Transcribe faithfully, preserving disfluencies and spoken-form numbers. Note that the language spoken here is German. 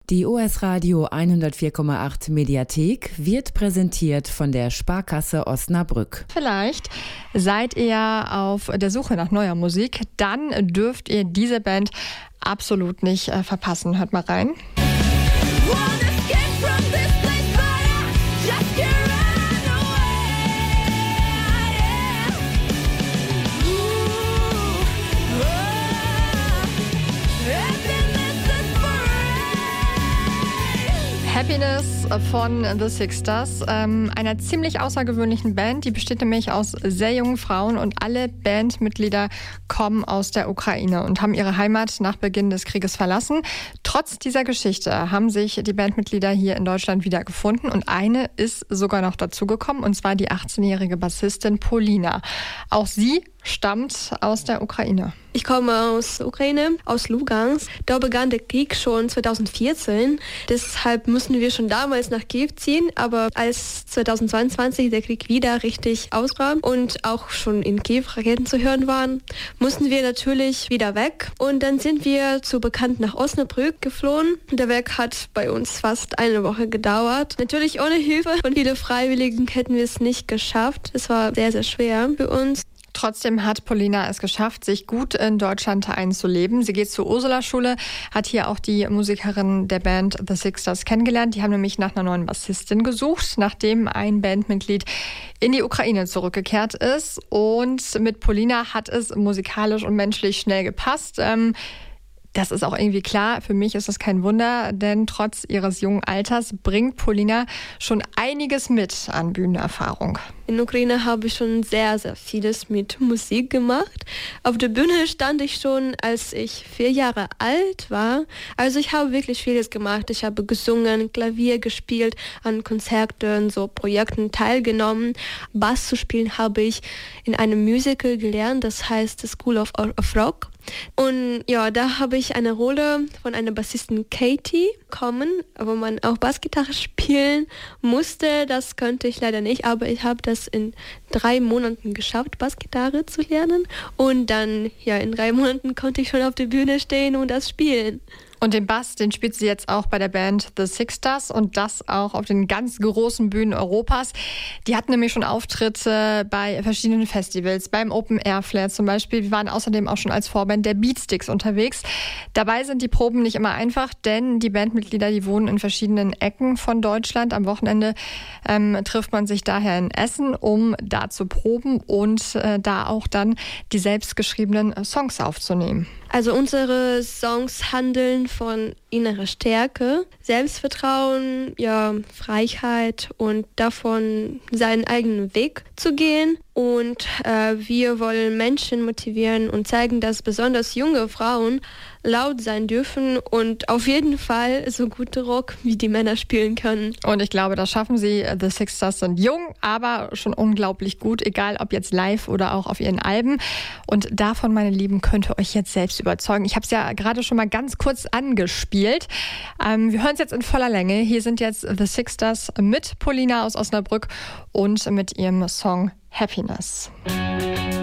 Die O S Radio hundertvier Komma acht Mediathek wird präsentiert von der Sparkasse Osnabrück. Vielleicht seid ihr auf der Suche nach neuer Musik, dann dürft ihr diese Band absolut nicht äh, verpassen. Hört mal rein. Happiness von The Sixters, ähm, einer ziemlich außergewöhnlichen Band. Die besteht nämlich aus sehr jungen Frauen und alle Bandmitglieder kommen aus der Ukraine und haben ihre Heimat nach Beginn des Krieges verlassen. Trotz dieser Geschichte haben sich die Bandmitglieder hier in Deutschland wieder gefunden und eine ist sogar noch dazugekommen, und zwar die achtzehnjährige Bassistin Polina. Auch sie stammt aus der Ukraine. Ich komme aus der Ukraine, aus Lugansk. Da begann der Krieg schon zweitausendvierzehn. Deshalb mussten wir schon damals nach Kiew ziehen. Aber als zweitausendzweiundzwanzig der Krieg wieder richtig ausbrach und auch schon in Kiew Raketen zu hören waren, mussten wir natürlich wieder weg. Und dann sind wir zu bekannt nach Osnabrück geflohen. Der Weg hat bei uns fast eine Woche gedauert. Natürlich ohne Hilfe von vielen Freiwilligen hätten wir es nicht geschafft. Es war sehr, sehr schwer für uns. Trotzdem hat Polina es geschafft, sich gut in Deutschland einzuleben. Sie geht zur Ursula-Schule, hat hier auch die Musikerin der Band The Sixters kennengelernt. Die haben nämlich nach einer neuen Bassistin gesucht, nachdem ein Bandmitglied in die Ukraine zurückgekehrt ist. Und mit Polina hat es musikalisch und menschlich schnell gepasst. Ähm, Das ist auch irgendwie klar. Für mich ist das kein Wunder, denn trotz ihres jungen Alters bringt Polina schon einiges mit an Bühnenerfahrung. In der Ukraine habe ich schon sehr, sehr vieles mit Musik gemacht. Auf der Bühne stand ich schon, als ich vier Jahre alt war. Also ich habe wirklich vieles gemacht. Ich habe gesungen, Klavier gespielt, an Konzerten, so Projekten teilgenommen. Bass zu spielen habe ich in einem Musical gelernt, das heißt The School of, of Rock. Und ja, da habe ich eine Rolle von einer Bassistin Katie bekommen, wo man auch Bassgitarre spielen musste. Das könnte ich leider nicht, aber ich habe das in drei Monaten geschafft, Bassgitarre zu lernen. Und dann, ja, in drei Monaten konnte ich schon auf der Bühne stehen und das spielen. Und den Bass, den spielt sie jetzt auch bei der Band The Sixters und das auch auf den ganz großen Bühnen Europas. Die hatten nämlich schon Auftritte bei verschiedenen Festivals, beim Open Air Flair zum Beispiel. Wir waren außerdem auch schon als Vorband der Beatsticks unterwegs. Dabei sind die Proben nicht immer einfach, denn die Bandmitglieder, die wohnen in verschiedenen Ecken von Deutschland. Am Wochenende ähm, trifft man sich daher in Essen, um da zu proben und äh, da auch dann die selbstgeschriebenen Songs aufzunehmen. Also unsere Songs handeln von innerer Stärke, Selbstvertrauen, ja, Freiheit und davon, seinen eigenen Weg zu gehen. Und äh, wir wollen Menschen motivieren und zeigen, dass besonders junge Frauen laut sein dürfen und auf jeden Fall so gute Rock wie die Männer spielen können. Und ich glaube, das schaffen sie. The Sixters sind jung, aber schon unglaublich gut, egal ob jetzt live oder auch auf ihren Alben. Und davon, meine Lieben, könnt ihr euch jetzt selbst überzeugen. Ich habe es ja gerade schon mal ganz kurz angespielt. Ähm, wir hören es jetzt in voller Länge. Hier sind jetzt The Sixters mit Polina aus Osnabrück und mit ihrem Song Happiness.